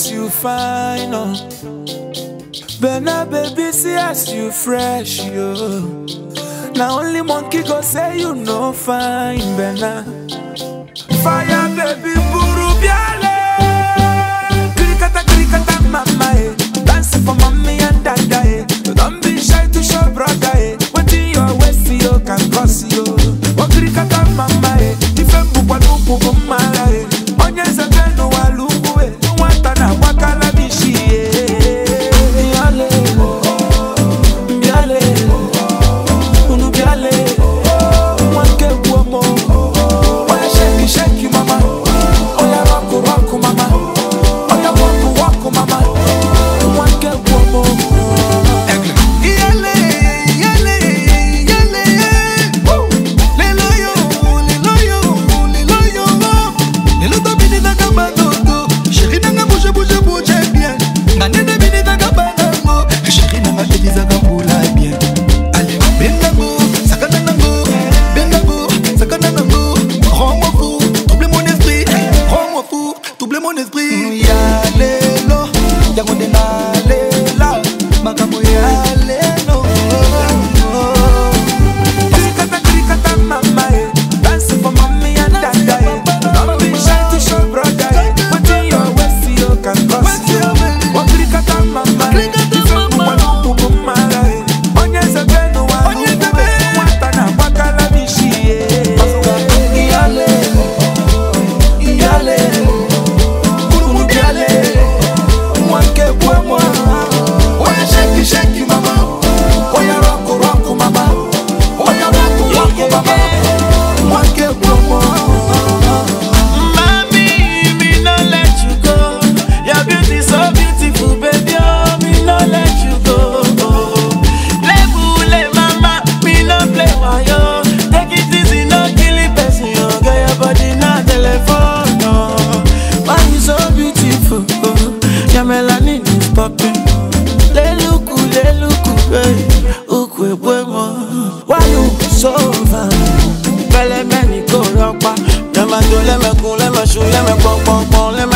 as you fine, oh. Bena baby, see as you fresh, yo. Now only monkey go say you no fine, Bena. Fire baby, buru biale. Krikata mama, eh. Dance for mommy and dada, eh. Don't be shy to show brother, eh. What in your waist you can cause you. Oh krikata mama, eh. Ifembu kwa lupu mara, eh. Onyeza beno walubu, eh. Watana wakala bishi, eh. Biale, biale, unu biale, wanke buomo. Oya shake mama, oya rock mama, oya walk mama, wanke buomo. Yale, lelo yo, lelo to bini na kabado, chérie nanga bouge bien, ngane na bini na kabado, chérie nanga ediza kabula bien. Allez, bendango, sakana nango, rends-moi fou, double mon esprit, yale lo, yangonde na lela, makambo yale no. Krikata mama, eh. Dance for mommy and dada, eh. Don't be shy to show brother, eh. What in your waist you can cause you. Oh krikata mama, ifembu walupu mara, eh. Onyeza beno walubu, eh. Watana wakala bishi, eh. Yale, unu biale, wanke buomo. Oya shake mama, oya rock mama, oya walk mama, wanke buomo. Mami, me no let you go. Your beauty so beautiful, baby. Oh, me no let you go. Lebule mama, me no play wayo. Take it easy, no kill it, person. You get your body na telephone. No, why you so beautiful? Your melanin is popping. Leluku, hey, ukwe buemo. Why you so fine? Pele meni ko ropa. Lema do, lema kun, lema shoe, lema pong, lema